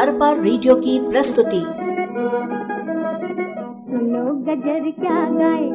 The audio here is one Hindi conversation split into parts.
अरपा रेडियो की प्रस्तुति। सुनो गजर क्या गाए।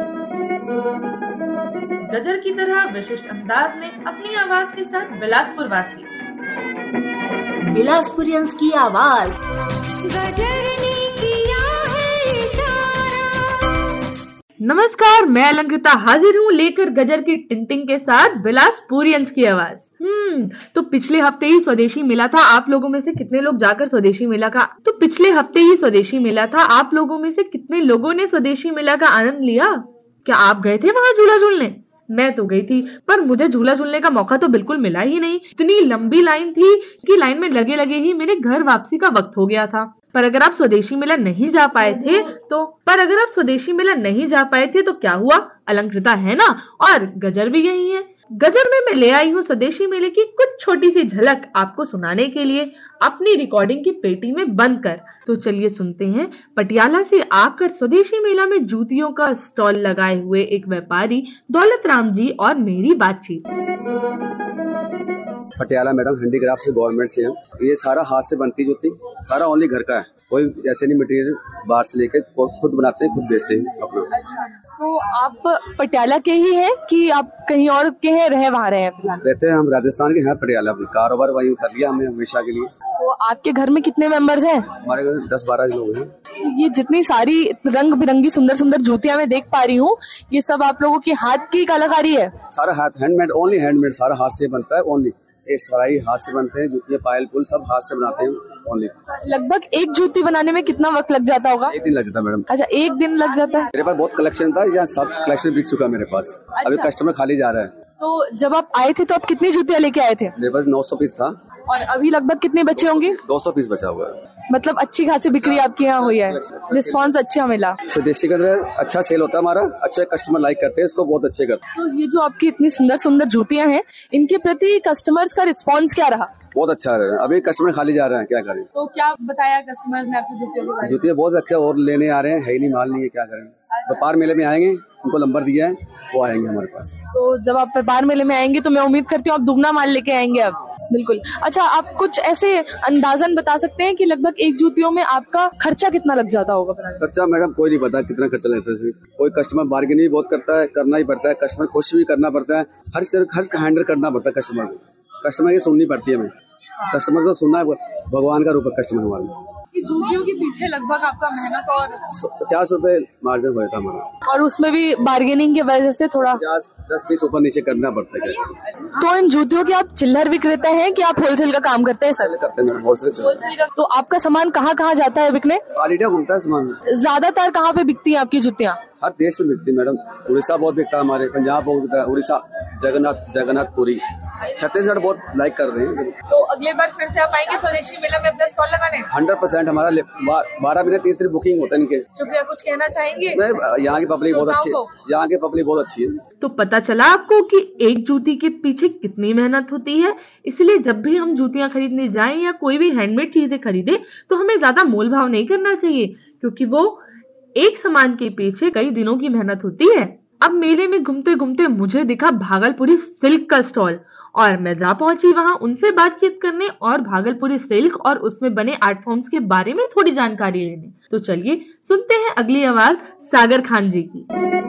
गजर की तरह विशिष्ट अंदाज में अपनी आवाज के साथ बिलासपुर वासी, बिलासपुरियंस की आवाज। गजर ने किया है इशारा। नमस्कार, मैं अलंकृता हाजिर हूँ लेकर गजर की टिंटिंग के साथ बिलासपुरियंस की आवाज। तो पिछले हफ्ते ही स्वदेशी मेला था। आप लोगों में से कितने लोग जाकर स्वदेशी मेला का आप लोगों में से कितने लोगों ने स्वदेशी मेला का आनंद लिया? क्या आप गए थे वहां झूला झूलने? मैं तो गई थी, पर मुझे झूला झूलने का मौका तो बिल्कुल मिला ही नहीं। इतनी लंबी लाइन थी कि लाइन में लगे लगे ही मेरे घर वापसी का वक्त हो गया था। पर अगर आप स्वदेशी मेला नहीं जा पाए थे तो क्या हुआ? अलंकृता है ना, और गजर भी यही है। गजर में मैं ले आई हूँ स्वदेशी मेले की कुछ छोटी सी झलक आपको सुनाने के लिए, अपनी रिकॉर्डिंग की पेटी में बंद कर। तो चलिए सुनते हैं पटियाला से आकर स्वदेशी मेला में जूतियों का स्टॉल लगाए हुए एक व्यापारी दौलत राम जी और मेरी बातचीत। पटियाला मैडम हैंडीक्राफ्ट से, गवर्नमेंट से हैं। ये सारा हाथ से बनती जूती, सारा ओनली घर का है। कोई ऐसे नहीं मटेरियल बाहर से लेके खुद बनाते हैं, खुद बेचते हैं अपना। अच्छा, तो आप पटियाला के ही हैं कि आप कहीं और के हैं, वहाँ रहे हैं? रहते हैं हम राजस्थान के हैं, पटियाला। कारोबार वहीं कर लिया हमने हमेशा के लिए। तो आपके घर में कितने मेंबर्स हैं? हमारे घर 10-12 लोग हैं। ये जितनी सारी रंग बिरंगी सुंदर सुंदर जूतियां मैं देख पा रही हूँ, ये सब आप लोगों की हाथ की कलाकारी है? सारा हाथ, हैंडमेड, ओनली हैंडमेड, सारा हाथ से बनता है ओनली। ये सराई हाथ से बनते हैं, जूतियां, पायल, पुल सब हाथ से बनाते हैं ओनली। लगभग एक जूती बनाने में कितना वक्त लग जाता होगा? 1 दिन लग जाता है मैडम। अच्छा, 1 दिन लग जाता है। मेरे पास बहुत कलेक्शन था, यहाँ सब कलेक्शन बिक चुका है मेरे पास। अच्छा। अभी कस्टमर खाली जा रहा है। तो जब आप आए थे तो आप कितनी जूतियां लेके आए थे? मेरे पास 900 पीस था। और अभी लगभग कितने बचे होंगे? 200 पीस बचा हुआ है। मतलब अच्छी खासी बिक्री आपके यहाँ हुई है, रिस्पांस अच्छा मिला? स्वदेशी का अच्छा सेल होता है हमारा, अच्छे कस्टमर लाइक करते हैं इसको, बहुत अच्छे करते हैं। तो ये जो आपकी इतनी सुंदर सुंदर जूतियां हैं, इनके प्रति कस्टमर्स का रिस्पांस क्या रहा? बहुत अच्छा रहा है। अभी कस्टमर खाली जा रहे हैं, क्या करें। तो क्या बताया कस्टमर्स ने आपकी जूतियों के बारे में? जूतियां बहुत अच्छा और लेने आ रहे हैं, है ही नहीं, माल नहीं है, क्या करें। व्यापार मेले में आएंगे, उनको नंबर दिया है, वो आएंगे हमारे पास। तो जब आप व्यापार मेले में आएंगे तो मैं उम्मीद करती हूँ आप दुगना माल लेके आएंगे अब। बिल्कुल। अच्छा, आप कुछ ऐसे अंदाजन बता सकते हैं कि लगभग एक जूतियों में आपका खर्चा कितना लग जाता होगा? खर्चा मैडम कोई नहीं पता कितना खर्चा लगता है। कोई कस्टमर बार्गेन भी बहुत करता है, करना ही पड़ता है। कस्टमर खुश भी करना पड़ता है, हर हैंडल करना पड़ता है कस्टमर को। कस्टमर की सुननी पड़ती है हमें। कस्टमर को सुनना है, भगवान का रूप है कस्टमर हमारे। जूतियों के पीछे लगभग आपका मेहनत और 50 रुपए मार्जिन हुआ था हमारा, और उसमें भी बार्गेनिंग की वजह से थोड़ा 10 पीस ऊपर नीचे करना पड़ता है। तो इन जूतियों के आप चिल्लर विक्रेता हैं कि आप होलसेल का काम करते हैं? सर करते हैं, होलसेल का। तो आपका सामान कहाँ कहाँ जाता है बिकने? ऑल इंडिया घूमता है सामान। ज्यादातर कहाँ पे बिकती है आपकी जुतियाँ? हर देश में बिकती है मैडम। उड़ीसा बहुत बिकता है हमारे, पंजाब बहुत बिकता है, उड़ीसा, जगन्नाथपुरी, छत्तीसगढ़ बहुत लाइक कर रहे हैं। तो अगले बार फिर से आप आएंगे स्वदेशी मेला में अपना स्टॉल लगाने? 100% हमारा 12 महीने 30 दिन बुकिंग होता है इनके। शुक्रिया, कुछ कहना चाहेंगे? यहाँ की पब्लिक बहुत अच्छी है, यहाँ की पब्लिक बहुत अच्छी है। तो पता चला आपको कि एक जूती के पीछे कितनी मेहनत होती है। इसलिए जब भी हम जूतियां खरीदने जाएं या कोई भी हैंडमेड चीजें खरीदें तो हमें ज्यादा मोल भाव नहीं करना चाहिए, क्योंकि वो एक सामान के पीछे कई दिनों की मेहनत होती है। अब मेले में घूमते घूमते मुझे दिखा भागलपुरी सिल्क का स्टॉल, और मैं जा पहुंची वहां उनसे बातचीत करने और भागलपुरी सिल्क और उसमें बने आर्ट फॉर्म्स के बारे में थोड़ी जानकारी लेने। तो चलिए सुनते हैं अगली आवाज सागर खान जी की।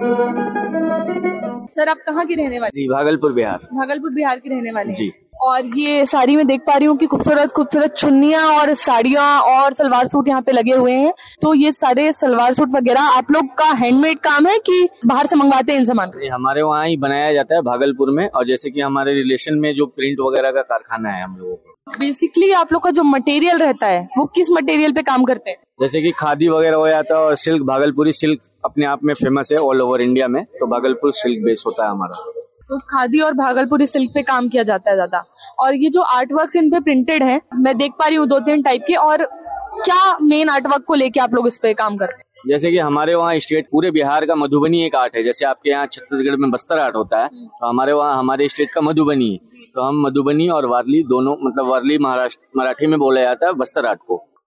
सर, आप कहाँ की रहने वाले? जी, भागलपुर बिहार। भागलपुर बिहार के रहने वाले जी। और ये साड़ी में देख पा रही हूँ कि खूबसूरत खूबसूरत चुन्नियां और साड़ियां और सलवार सूट यहाँ पे लगे हुए हैं। तो ये सारे सलवार सूट वगैरह आप लोग का हैंडमेड काम है कि बाहर से मंगवाते हैं इन सामान? हमारे वहाँ ही बनाया जाता है भागलपुर में, और जैसे कि हमारे रिलेशन में जो प्रिंट वगैरह का कारखाना है हम लोगों को। बेसिकली आप लोग का जो मटेरियल रहता है वो किस मटेरियल पे काम करते हैं? जैसे कि खादी वगैरह हो जाता है, और सिल्क, भागलपुरी सिल्क अपने आप में फेमस है ऑल ओवर इंडिया में, तो भागलपुर सिल्क बेस होता है हमारा। तो खादी और भागलपुरी सिल्क पे काम किया जाता है ज्यादा। और ये जो आर्ट वर्क इन पे प्रिंटेड है, मैं देख पा रही हूँ 2-3 टाइप के। और क्या मेन आर्ट वर्क को लेके आप लोग इस पे काम करते हैं? जैसे कि हमारे वहाँ स्टेट, पूरे बिहार का मधुबनी एक आर्ट है। जैसे आपके यहाँ छत्तीसगढ़ में बस्तर आर्ट होता है, तो हमारे वहाँ हमारे स्टेट का मधुबनी है। तो हम मधुबनी और वारली दोनों, मतलब वारली महाराष्ट्र मराठी में बोला जाता है बस्तर आर्ट को,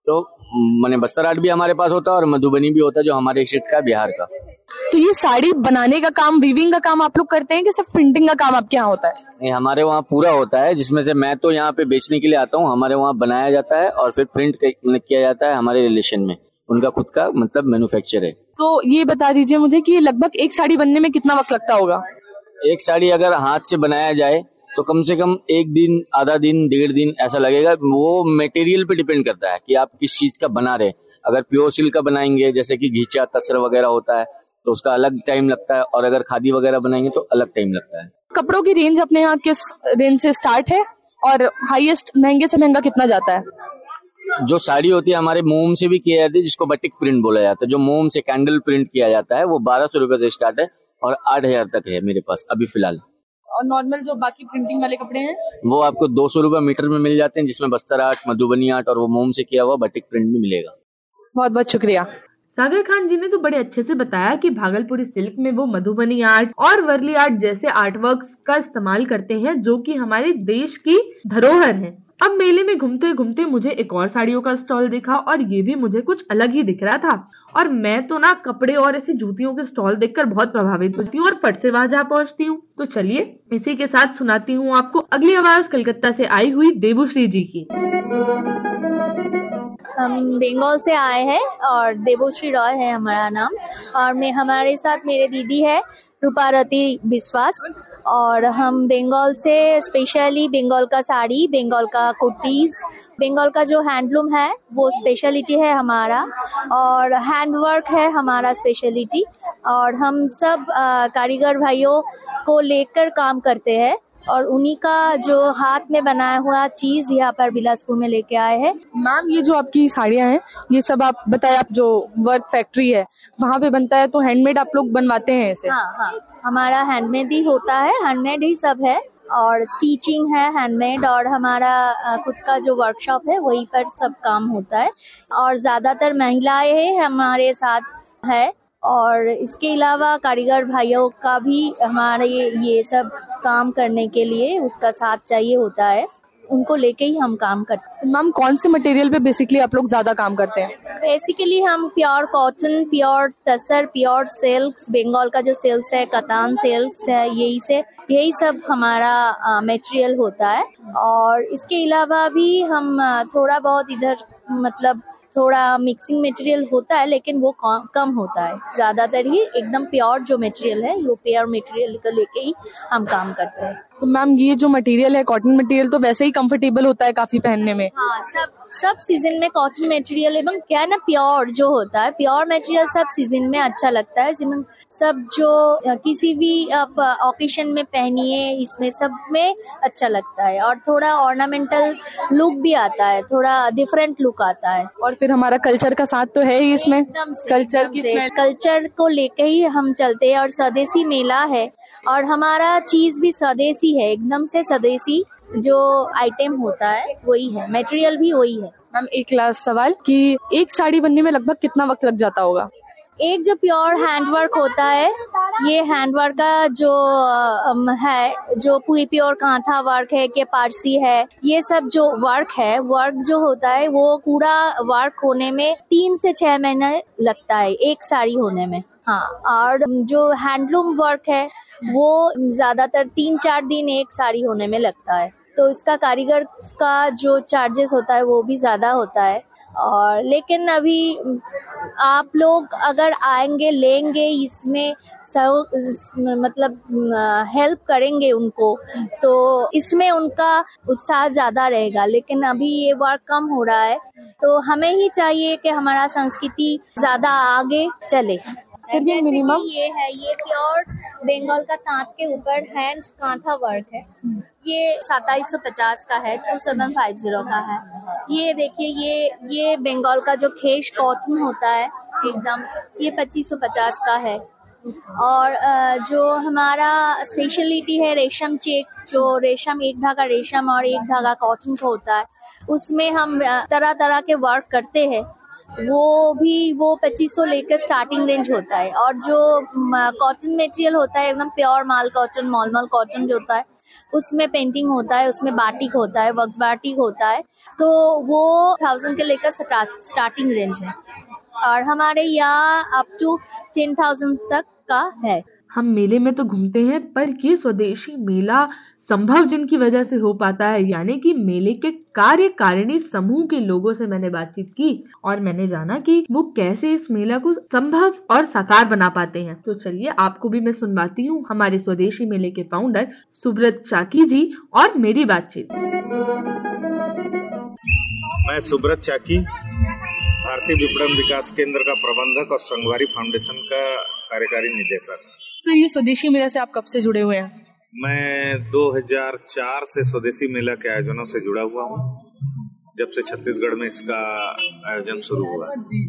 तो माने बस्तर आर्ट भी हमारे पास होता है और मधुबनी भी होता है जो हमारे क्षेत्र का, बिहार का। तो ये साड़ी बनाने का काम, वीविंग का काम आप लोग करते हैं कि सिर्फ प्रिंटिंग का काम आपके यहाँ होता है? नहीं, हमारे वहाँ पूरा होता है, जिसमें से मैं तो यहाँ पे बेचने के लिए आता हूँ। हमारे वहाँ बनाया जाता है और फिर प्रिंट किया जाता है हमारे रिलेशन में, उनका खुद का मतलब मैन्युफैक्चर है। तो ये बता दीजिए मुझे कि लगभग एक साड़ी बनने में कितना वक्त लगता होगा? एक साड़ी अगर हाथ से बनाया जाए तो कम से कम 1 दिन, आधा दिन, 1.5 दिन ऐसा लगेगा। वो मटेरियल पे डिपेंड करता है कि आप किस चीज का बना रहे। अगर प्योर सिल्क का बनाएंगे जैसे कि घीचा, तसर वगैरह होता है तो उसका अलग टाइम लगता है, और अगर खादी वगैरह बनाएंगे तो अलग टाइम लगता है। कपड़ों की रेंज अपने यहाँ किस रेंज से स्टार्ट है और हाईएस्ट महंगे से महंगा कितना जाता है? जो साड़ी होती है हमारे मोम से भी किया जाती है, जिसको बटिक प्रिंट बोला जाता है। जो मोम से कैंडल प्रिंट किया जाता है वो 1200 रुपए से स्टार्ट है और 8000 तक है मेरे पास अभी फिलहाल। और नॉर्मल जो बाकी प्रिंटिंग वाले कपड़े हैं वो आपको 200 रुपए मीटर में मिल जाते हैं, जिसमें बस्तर आर्ट, मधुबनी आर्ट और वो मोम से किया हुआ बटिक प्रिंट भी मिलेगा। बहुत बहुत शुक्रिया। सागर खान जी ने तो बड़े अच्छे से बताया कि भागलपुरी सिल्क में वो मधुबनी आर्ट और वर्ली आर्ट जैसे आर्टवर्क्स का इस्तेमाल करते हैं जो कि हमारे देश की धरोहर है। अब मेले में घूमते घूमते मुझे एक और साड़ियों का स्टॉल दिखा और ये भी मुझे कुछ अलग ही दिख रहा था, और मैं तो ना कपड़े और ऐसी जूतियों के स्टॉल देखकर बहुत प्रभावित होती हूँ और फट से वहां जा पहुंचती हूँ। तो चलिए इसी के साथ सुनाती हूँ आपको अगली आवाज कलकत्ता से आई हुई देबुश्री जी की। हम बंगाल से आए हैं और देबुश्री रॉय है हमारा नाम, और हमारे साथ मेरे दीदी है रूपारती विश्वास, और हम बंगाल से स्पेशली बंगाल का साड़ी, बंगाल का कुर्तीज, बंगाल का जो हैंडलूम है वो स्पेशलिटी है हमारा, और हैंडवर्क है हमारा स्पेशलिटी, और हम सब कारीगर भाइयों को लेकर काम करते हैं और उन्हीं का जो हाथ में बनाया हुआ चीज यहाँ पर बिलासपुर में लेके आए हैं। मैम ये जो आपकी साड़ियाँ हैं ये सब आप बताए, आप जो वर्क फैक्ट्री है वहाँ पे बनता है, तो हैंडमेड आप लोग बनवाते हैं इसे? हाँ, हमारा हैंडमेड ही होता है, हैंडमेड ही सब है, और स्टिचिंग है हैंडमेड, और हमारा खुद का जो वर्कशॉप है वहीं पर सब काम होता है, और ज्यादातर महिलाएं हमारे साथ है, और इसके अलावा कारीगर भाइयों का भी हमारे ये सब काम करने के लिए उसका साथ चाहिए होता है, उनको लेके ही हम काम करते हैं। मैम कौन से मटेरियल पे बेसिकली आप लोग ज्यादा काम करते हैं? बेसिकली हम pure cotton, pure tussar, pure silks, Bengal का जो सिल्क्स है, कतान सिल्क्स है, यही सब हमारा मटेरियल होता है। और इसके अलावा भी हम थोड़ा बहुत इधर मतलब थोड़ा मिक्सिंग मटेरियल होता है, लेकिन वो कम होता है, ज्यादातर ही एकदम प्योर जो मटेरियल है वो प्योर मटेरियल को लेके ही हम काम करते हैं। तो मैम ये जो मटेरियल है कॉटन मटेरियल तो वैसे ही कंफर्टेबल होता है काफी पहनने में? हाँ, सब सीजन में कॉटन मटेरियल एवं क्या है ना, प्योर जो होता है, प्योर मटेरियल सब सीजन में अच्छा लगता है। सब जो किसी भी आप ओकेशन में पहनिए, इसमें सब में अच्छा लगता है, और थोड़ा ऑर्नामेंटल लुक भी आता है, थोड़ा डिफरेंट लुक आता है। और फिर हमारा कल्चर का साथ तो है ही इसमें, कल्चर को लेके ही हम चलते हैं, और स्वदेशी मेला है और हमारा चीज भी स्वदेशी है, एकदम से स्वदेशी जो आइटम होता है वही है, मटेरियल भी वही है। मैम एक लास्ट सवाल कि एक साड़ी बनने में लगभग कितना वक्त लग जाता होगा? एक जो प्योर हैंडवर्क होता है, ये हैंडवर्क का जो है, जो पूरी प्योर कांथा वर्क है कि पारसी है, ये सब जो वर्क जो होता है वो पूरा वर्क होने में 3 से 6 महीने लगता है एक साड़ी होने में। हाँ, और जो हैंडलूम वर्क है वो ज्यादातर 3-4 दिन एक साड़ी होने में लगता है, तो इसका कारीगर का जो चार्जेस होता है वो भी ज्यादा होता है। और लेकिन अभी आप लोग अगर आएंगे, लेंगे, इसमें मतलब हेल्प करेंगे उनको, तो इसमें उनका उत्साह ज्यादा रहेगा। लेकिन अभी ये वर्क कम हो रहा है, तो हमें ही चाहिए कि हमारा संस्कृति ज्यादा आगे चले। फिर मिनिमम ये प्योर बंगाल का तांत के ऊपर हैंड कांथा वर्क है, ये 2750 का है, 2750 का है। ये देखिए, ये बंगाल का जो खेश कॉटन होता है एकदम, ये 2550 का है। और जो हमारा स्पेशलिटी है रेशम चेक, जो रेशम, एक धागा रेशम और एक धागा कॉटन का होता है, उसमें हम तरह तरह के वर्क करते हैं, वो 2500 लेकर स्टार्टिंग रेंज होता है। और जो कॉटन मटेरियल होता है एकदम प्योर माल कॉटन, मॉलमल कॉटन जो होता है उसमें पेंटिंग होता है, उसमें बाटिक होता है, वक्स बाटिक होता है, तो वो 1000 के लेकर स्टार्टिंग रेंज है और हमारे यहाँ अप टू 10,000 तक का है। हम मेले में तो घूमते हैं, पर ये स्वदेशी मेला संभव जिनकी वजह से हो पाता है, यानी कि मेले के कार्यकारिणी समूह के लोगों से मैंने बातचीत की और मैंने जाना कि वो कैसे इस मेला को संभव और साकार बना पाते हैं। तो चलिए आपको भी मैं सुनवाती हूँ हमारे स्वदेशी मेले के फाउंडर सुब्रत चाकी जी और मेरी बातचीत। मैं सुब्रत चाकी, भारतीय विपणन विकास केंद्र का प्रबंधक और संगवारी फाउंडेशन का कार्यकारी निदेशक। सर, ये स्वदेशी मेला से आप कब से जुड़े हुए हैं? मैं 2004 से स्वदेशी मेला के आयोजनों से जुड़ा हुआ हूँ, जब से छत्तीसगढ़ में इसका आयोजन शुरू हुआ।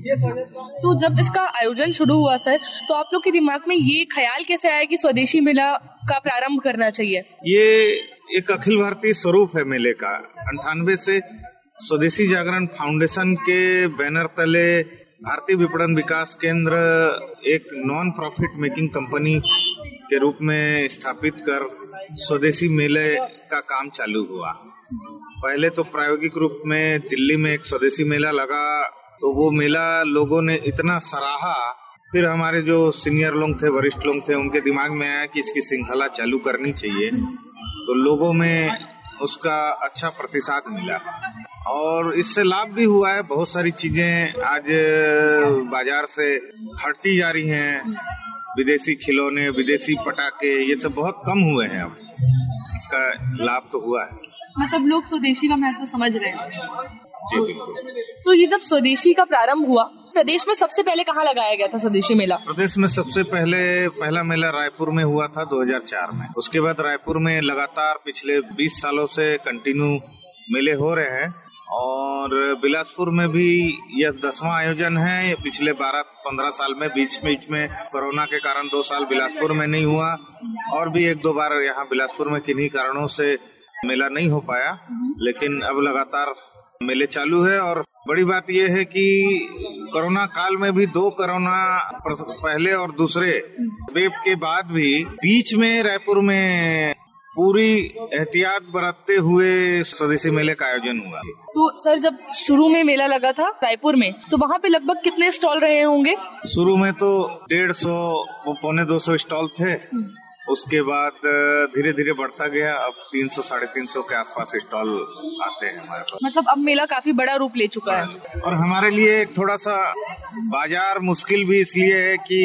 तो जब इसका आयोजन शुरू हुआ सर, तो आप लोग के दिमाग में ये ख्याल कैसे आया कि स्वदेशी मेला का प्रारंभ करना चाहिए? ये एक अखिल भारतीय स्वरूप है मेले का। 98 से स्वदेशी जागरण फाउंडेशन के बैनर तले भारतीय विपणन विकास केंद्र एक नॉन प्रॉफिट मेकिंग कंपनी के रूप में स्थापित कर स्वदेशी मेले का काम चालू हुआ। पहले तो प्रायोगिक रूप में दिल्ली में एक स्वदेशी मेला लगा, तो वो मेला लोगों ने इतना सराहा, फिर हमारे जो सीनियर लोग थे, वरिष्ठ लोग थे, उनके दिमाग में आया कि इसकी श्रृंखला चालू करनी चाहिए। तो लोगों में उसका अच्छा प्रतिसाद मिला और इससे लाभ भी हुआ है। बहुत सारी चीजें आज बाजार से हटती जा रही हैं, विदेशी खिलौने, विदेशी पटाखे, ये सब बहुत कम हुए हैं। अब इसका लाभ तो हुआ है। मतलब लोग स्वदेशी का महत्व समझ रहे हैं। जी बिल्कुल। तो ये जब स्वदेशी का प्रारंभ हुआ, प्रदेश में सबसे पहले कहाँ लगाया गया था स्वदेशी मेला? प्रदेश में सबसे पहला मेला रायपुर में हुआ था 2004 में। उसके बाद रायपुर में लगातार पिछले 20 सालों से कंटिन्यू मेले हो रहे हैं और बिलासपुर में भी यह 10वां आयोजन है। पिछले 12-15 साल में बीच में कोरोना के कारण 2 साल बिलासपुर में नहीं हुआ और भी 1-2 बार यहाँ बिलासपुर में किन्हीं कारणों से मेला नहीं हो पाया, लेकिन अब लगातार मेले चालू है। और बड़ी बात यह है कि कोरोना काल में भी 2 कोरोना पहले और दूसरे वेव के बाद भी बीच में रायपुर में पूरी एहतियात बरतते हुए स्वदेशी मेले का आयोजन हुआ। तो सर, जब शुरू में मेला लगा था रायपुर में, तो वहाँ पे लगभग कितने स्टॉल रहे होंगे? शुरू में तो 150 पौने 200 स्टॉल थे। उसके बाद धीरे धीरे बढ़ता गया, अब 300-350 के आसपास स्टॉल आते हैं हमारे पास। मतलब अब मेला काफी बड़ा रूप ले चुका है। और हमारे लिए थोड़ा सा बाजार मुश्किल भी इसलिए है कि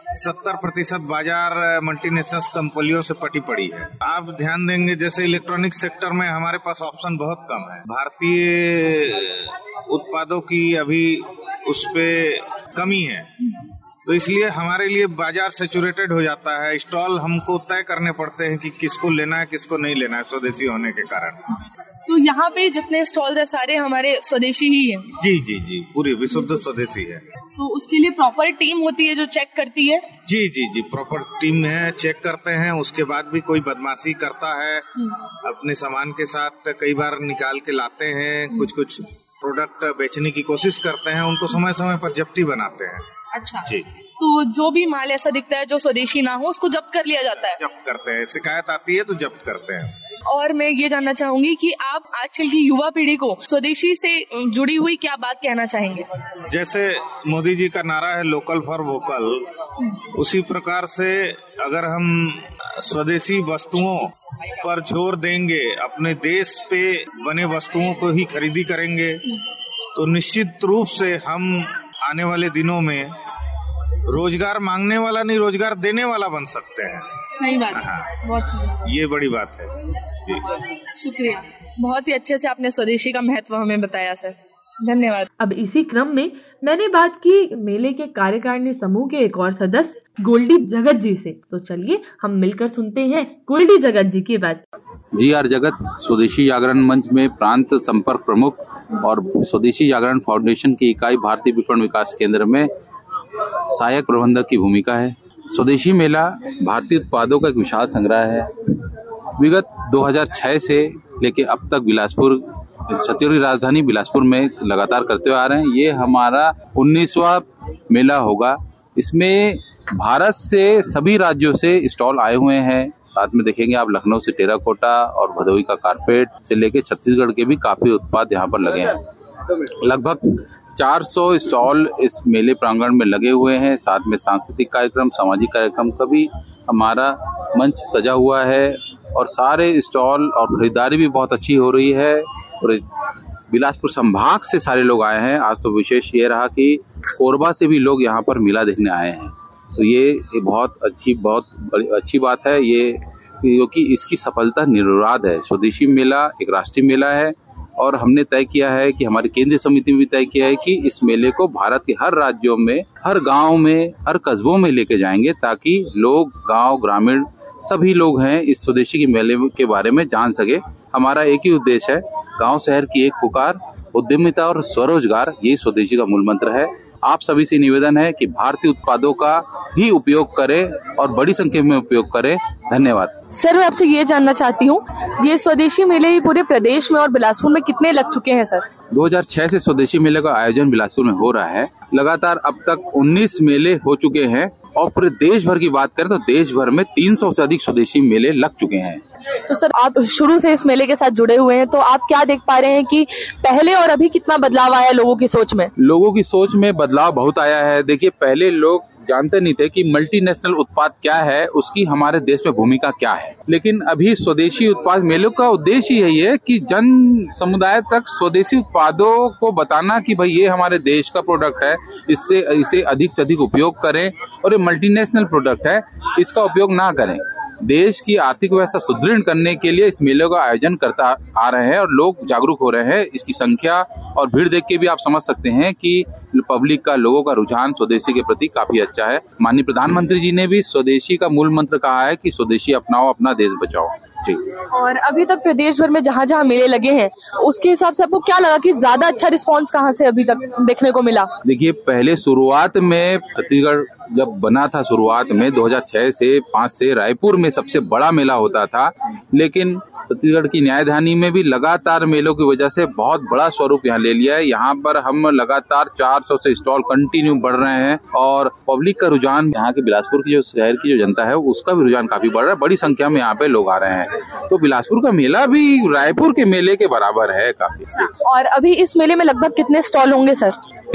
70% बाजार मल्टीनेशनल कंपनियों से पटी पड़ी है। आप ध्यान देंगे, जैसे इलेक्ट्रॉनिक सेक्टर में हमारे पास ऑप्शन बहुत कम है। भारतीय उत्पादों की अभी उस पे कमी है, तो इसलिए हमारे लिए बाजार सैचुरेटेड हो जाता है। स्टॉल हमको तय करने पड़ते हैं कि किसको लेना है, किसको नहीं लेना है, स्वदेशी होने के कारण। तो यहाँ पे जितने स्टॉल्स है सारे हमारे स्वदेशी ही हैं? जी जी जी, पूरी विशुद्ध स्वदेशी है। तो उसके लिए प्रॉपर टीम होती है जो चेक करती है? जी जी जी, प्रॉपर टीम है, चेक करते हैं। उसके बाद भी कोई बदमाशी करता है अपने सामान के साथ, कई बार निकाल के लाते हैं, कुछ प्रोडक्ट बेचने की कोशिश करते हैं, उनको समय समय पर जब्ती बनाते हैं। अच्छा जी। तो जो भी माल ऐसा दिखता है जो स्वदेशी ना हो, उसको जब्त कर लिया जाता है? जब्त करते हैं, शिकायत आती है तो जब्त करते हैं। और मैं ये जानना चाहूंगी कि आप आजकल की युवा पीढ़ी को स्वदेशी से जुड़ी हुई क्या बात कहना चाहेंगे? जैसे मोदी जी का नारा है लोकल फॉर वोकल, उसी प्रकार से अगर हम स्वदेशी वस्तुओं पर जोर देंगे, अपने देश पे बने वस्तुओं को ही खरीदी करेंगे, तो निश्चित रूप से हम आने वाले दिनों में रोजगार मांगने वाला नहीं, रोजगार देने वाला बन सकते हैं। सही बात है, बहुत सही। ये बड़ी बात है जी। शुक्रिया, बहुत ही अच्छे से आपने स्वदेशी का महत्व हमें बताया सर, धन्यवाद। अब इसी क्रम में मैंने बात की मेले के कार्यकारिणी समूह के एक और सदस्य गोल्डी जगत जी से। तो चलिए हम मिलकर सुनते हैं गोल्डी जगत जी की बात। GR जगत स्वदेशी जागरण मंच में प्रांत संपर्क प्रमुख और स्वदेशी जागरण फाउंडेशन की इकाई भारतीय विपणन विकास केंद्र में सहायक प्रबंधक की भूमिका है। स्वदेशी मेला भारतीय उत्पादों का एक विशाल संग्रह है। विगत 2006 से लेके अब तक बिलासपुर छत्तीसगढ़ की राजधानी बिलासपुर में लगातार करते हुए आ रहे हैं। ये हमारा 19वां मेला होगा। इसमें भारत से सभी राज्यों से स्टॉल आए हुए हैं। साथ में देखेंगे आप लखनऊ से टेराकोटा और भदोही का कारपेट से लेके छत्तीसगढ़ के भी काफी उत्पाद यहाँ पर लगे हैं। लगभग 400 स्टॉल इस मेले प्रांगण में लगे हुए हैं। साथ में सांस्कृतिक कार्यक्रम, सामाजिक कार्यक्रम का भी हमारा मंच सजा हुआ है और सारे स्टॉल और खरीदारी भी बहुत अच्छी हो रही है। और बिलासपुर संभाग से सारे लोग आए हैं। आज तो विशेष ये रहा कि कोरबा से भी लोग यहाँ पर मेला देखने आए हैं। तो ये बहुत अच्छी बात है ये, क्योंकि इसकी सफलता निर्विवाद है। स्वदेशी मेला एक राष्ट्रीय मेला है और हमने तय किया है कि हमारी केंद्रीय समिति में भी तय किया है कि इस मेले को भारत के हर राज्यों में, हर गांव में, हर कस्बों में लेके जाएंगे ताकि लोग, गांव, ग्रामीण सभी लोग हैं इस स्वदेशी के मेले के बारे में जान सके। हमारा एक ही उद्देश्य है, गांव शहर की एक पुकार, उद्यमिता और स्वरोजगार, ये स्वदेशी का मूल मंत्र है। आप सभी से निवेदन है कि भारतीय उत्पादों का ही उपयोग करें और बड़ी संख्या में उपयोग करें। धन्यवाद। सर, मैं आपसे ये जानना चाहती हूँ, ये स्वदेशी मेले पूरे प्रदेश में और बिलासपुर में कितने लग चुके हैं सर? 2006 से स्वदेशी मेले का आयोजन बिलासपुर में हो रहा है। लगातार अब तक 19 मेले हो चुके हैं और पूरे देश भर की बात करें तो देश भर में 300 से अधिक स्वदेशी मेले लग चुके हैं। तो सर, आप शुरू से इस मेले के साथ जुड़े हुए हैं, तो आप क्या देख पा रहे हैं कि पहले और अभी कितना बदलाव आया लोगों की सोच में? लोगों की सोच में बदलाव बहुत आया है। देखिए, पहले लोग जानते नहीं थे कि मल्टीनेशनल उत्पाद क्या है, उसकी हमारे देश में भूमिका क्या है। लेकिन अभी स्वदेशी उत्पाद मेलों का उद्देश्य यही है कि जन समुदाय तक स्वदेशी उत्पादों को बताना कि भाई ये हमारे देश का प्रोडक्ट है, इसे अधिक से अधिक उपयोग करें और ये मल्टीनेशनल प्रोडक्ट है, इसका उपयोग ना करें। देश की आर्थिक व्यवस्था सुदृढ़ करने के लिए इस मेले का आयोजन करता आ रहे हैं और लोग जागरूक हो रहे हैं। इसकी संख्या और भीड़ देख के भी आप समझ सकते हैं कि पब्लिक का, लोगों का रुझान स्वदेशी के प्रति काफी अच्छा है। माननीय प्रधानमंत्री जी ने भी स्वदेशी का मूल मंत्र कहा है कि स्वदेशी अपनाओ, अपना देश बचाओ। जी। और अभी तक प्रदेश भर में जहाँ जहाँ मेले लगे हैं, उसके हिसाब से आपको क्या लगा कि ज्यादा अच्छा रिस्पांस कहाँ से अभी तक देखने को मिला? देखिए, पहले शुरुआत में छत्तीसगढ़ जब बना था, शुरुआत में 2006 से 5 से रायपुर में सबसे बड़ा मेला होता था, लेकिन छत्तीसगढ़ की न्यायधानी में भी लगातार मेलों की वजह से बहुत बड़ा स्वरूप यहाँ ले लिया है। यहाँ पर हम लगातार 400 से स्टॉल कंटिन्यू बढ़ रहे हैं और पब्लिक का रुझान, यहाँ के बिलासपुर की जो शहर की जो जनता है उसका भी रुझान काफी बढ़ रहा है। बड़ी संख्या में यहाँ पे लोग आ रहे हैं, तो बिलासपुर का मेला भी रायपुर के मेले के बराबर है काफी। और अभी इस मेले में लगभग कितने स्टॉल होंगे सर?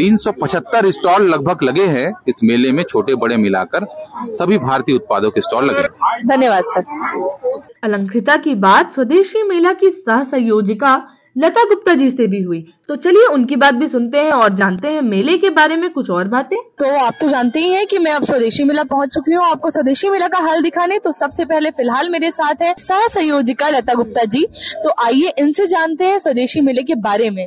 375 स्टॉल लगभग लगे हैं इस मेले में, छोटे बड़े मिलाकर सभी भारतीय उत्पादों के स्टॉल लगे। धन्यवाद सर। अलंकृता की बात स्वदेशी मेला की सह संयोजिका लता गुप्ता जी से भी हुई, तो चलिए उनकी बात भी सुनते हैं और जानते हैं मेले के बारे में कुछ और बातें। तो आप तो जानते ही हैं कि मैं अब स्वदेशी मेला पहुंच चुकी हूँ आपको स्वदेशी मेला का हाल दिखाने। तो सबसे पहले फिलहाल मेरे साथ है सह संयोजिका लता गुप्ता जी, तो आइए इनसे जानते हैं स्वदेशी मेले के बारे में।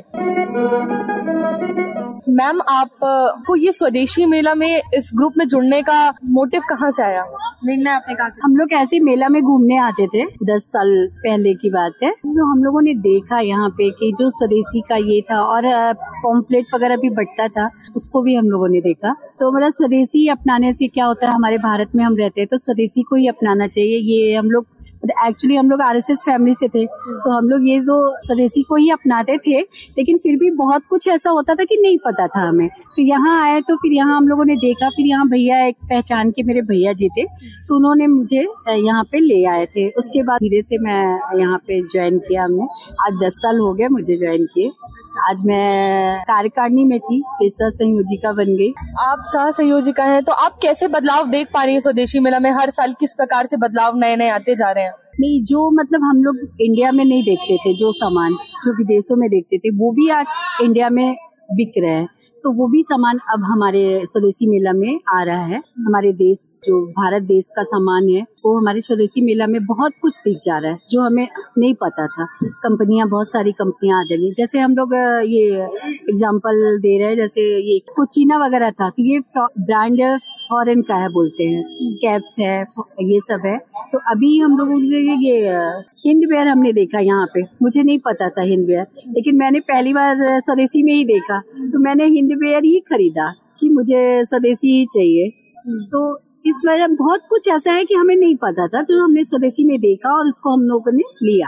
मैम, आपको ये स्वदेशी मेला में इस ग्रुप में जुड़ने का मोटिव कहाँ से आया, निर्णय आपने कहा? हम लोग ऐसे मेला में घूमने आते थे, 10 साल पहले की बात है। तो हम लोगों ने देखा यहाँ पे कि जो स्वदेशी का ये था और पॉम्पलेट वगैरह भी बंटता था, उसको भी हम लोगों ने देखा। तो मतलब स्वदेशी अपनाने से क्या होता है, हमारे भारत में हम रहते हैं तो स्वदेशी को ही अपनाना चाहिए। ये हम लोग एक्चुअली हम लोग आरएसएस फैमिली से थे, तो हम लोग ये जो स्वदेशी को ही अपनाते थे, लेकिन फिर भी बहुत कुछ ऐसा होता था कि नहीं पता था हमें। तो यहाँ आए तो फिर यहाँ हम लोगों ने देखा, फिर यहाँ भैया, एक पहचान के मेरे भैया जी थे, तो उन्होंने मुझे यहाँ पे ले आए थे। उसके बाद धीरे से मैं यहाँ पे ज्वाइन किया हमने। आज 10 साल हो गए मुझे ज्वाइन किए। आज मैं कार्यकारिणी में थी, फिर सह संयोजिका बन गई। आप सह संयोजिका हैं, तो आप कैसे बदलाव देख पा रही हैं स्वदेशी मेला में? हर साल किस प्रकार से बदलाव नए नए आते जा रहे हैं? नहीं, जो मतलब हम लोग इंडिया में नहीं देखते थे, जो सामान जो विदेशों में देखते थे, वो भी आज इंडिया में बिक रहे हैं। तो वो भी सामान अब हमारे स्वदेशी मेला में आ रहा है। हमारे देश, जो भारत देश का सामान है, वो हमारे स्वदेशी मेला में बहुत कुछ दिख जा रहा है जो हमें नहीं पता था। कंपनियां, बहुत सारी कंपनियां आ जाएंगी। जैसे हम लोग ये एग्जांपल दे रहे हैं, जैसे ये कोचिना वगैरह था, तो ये ब्रांड फॉरेन का है बोलते हैं, कैप्स है, ये सब है। तो अभी हम लोगों ने ये हिंदवेयर हमने देखा यहाँ पे, मुझे नहीं पता था हिंदवेयर, लेकिन मैंने पहली बार स्वदेशी में ही देखा, तो मैंने हिंदवेयर ही खरीदा कि मुझे स्वदेशी ही चाहिए। तो इस वजह बहुत कुछ ऐसा है कि हमें नहीं पता था, जो हमने स्वदेशी में देखा और उसको हम लोगों ने लिया।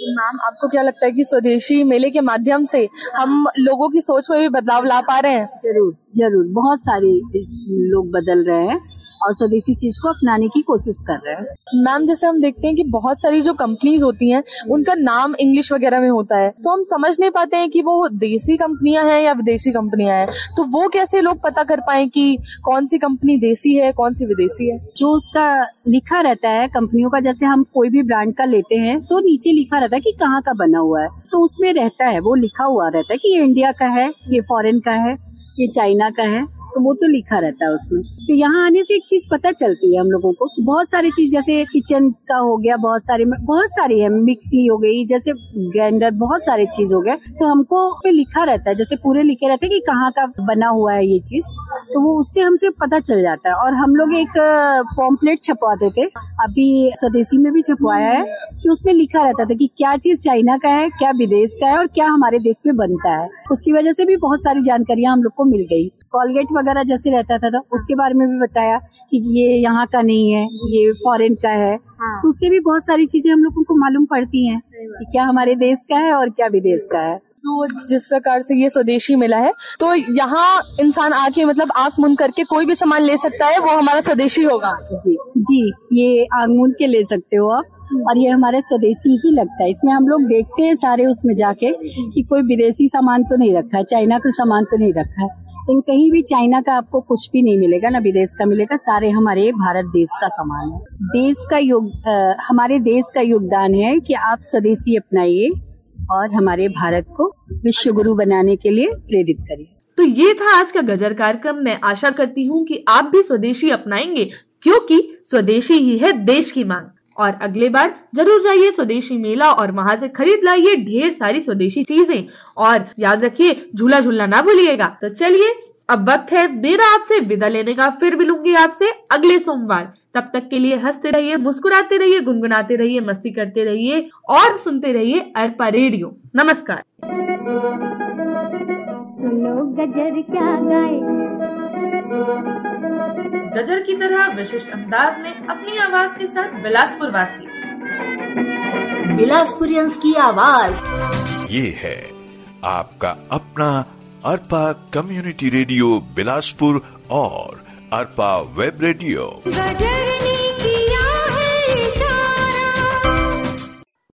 मैम, आपको क्या लगता है कि स्वदेशी मेले के माध्यम से हम लोगों की सोच में भी बदलाव ला पा रहे हैं? जरूर जरूर, बहुत सारे लोग बदल रहे हैं और स्वदेशी चीज को अपनाने की कोशिश कर रहे हैं। मैम, जैसे हम देखते हैं कि बहुत सारी जो कंपनीज होती हैं उनका नाम इंग्लिश वगैरह में होता है, तो हम समझ नहीं पाते हैं कि वो देसी कंपनियां हैं या विदेशी कंपनियां हैं। तो वो कैसे लोग पता कर पाए कि कौन सी कंपनी देसी है, कौन सी विदेशी है? जो उसका लिखा रहता है कंपनियों का, जैसे हम कोई भी ब्रांड का लेते हैं तो नीचे लिखा रहता है कि कहाँ का बना हुआ है, तो उसमें रहता है, वो लिखा हुआ रहता है कि ये इंडिया का है, ये फॉरेन का है, ये चाइना का है, तो वो तो लिखा रहता है उसमें। तो यहाँ आने से एक चीज पता चलती है हम लोगों को, बहुत सारी चीज जैसे किचन का हो गया, बहुत सारी है, मिक्सी हो गई, जैसे ग्राइंडर, बहुत सारी चीज हो गया, तो हमको पे लिखा रहता है, जैसे पूरे लिखे रहते हैं कि कहाँ का बना हुआ है ये चीज, तो वो उससे हमसे पता चल जाता है। और हम लोग एक पॉम्पलेट छपवाते थे, अभी स्वदेशी में भी छपवाया है, तो उसमें लिखा रहता था कि क्या चीज चाइना का है, क्या विदेश का है और क्या हमारे देश में बनता है। उसकी वजह से भी बहुत सारी जानकारियां हम लोग को मिल गई। कॉलगेट वगैरह जैसे रहता था उसके बारे में भी बताया कि ये यहाँ का नहीं है, ये फॉरेन का है। तो उससे भी बहुत सारी चीजें हम लोगों को मालूम पड़ती हैं कि क्या हमारे देश का है और क्या विदेश का है। तो जिस प्रकार से ये स्वदेशी मेला है, तो यहाँ इंसान आके मतलब आंख मूंद करके कोई भी सामान ले सकता है, वो हमारा स्वदेशी होगा। जी जी, ये आंख मूंद के ले सकते हो आप, और ये हमारे स्वदेशी ही लगता है। इसमें हम लोग देखते हैं सारे उसमें जाके कि कोई विदेशी सामान तो नहीं रखा है, चाइना का सामान तो नहीं रखा है, लेकिन कहीं भी चाइना का आपको कुछ भी नहीं मिलेगा, ना विदेश का मिलेगा, सारे हमारे भारत देश का सामान है। हमारे देश का योगदान है कि आप स्वदेशी अपनाइए और हमारे भारत को विश्व गुरु बनाने के लिए प्रेरित करिए। तो ये था आज का गजर कार्यक्रम। मैं आशा करती हूँ कि आप भी स्वदेशी अपनाएंगे, क्योंकि स्वदेशी ही है देश की मांग। और अगले बार जरूर जाइए स्वदेशी मेला और वहां से खरीद लाइए ढेर सारी स्वदेशी चीजें, और याद रखिए झूला झूलना ना भूलिएगा। तो चलिए, अब वक्त है मेरा आपसे विदा लेने का। फिर मिलूंगी आपसे अगले सोमवार। तब तक के लिए हंसते रहिए, मुस्कुराते रहिए, गुनगुनाते रहिए, मस्ती करते रहिए और सुनते रहिए अरपा रेडियो। नमस्कार। सुनो गजर क्या गाए, गजर की तरह विशिष्ट अंदाज में अपनी आवाज के साथ बिलासपुर वासी, बिलासपुरियंस की आवाज। ये है आपका अपना अरपा कम्युनिटी रेडियो बिलासपुर और अरपा वेब रेडियो। गजर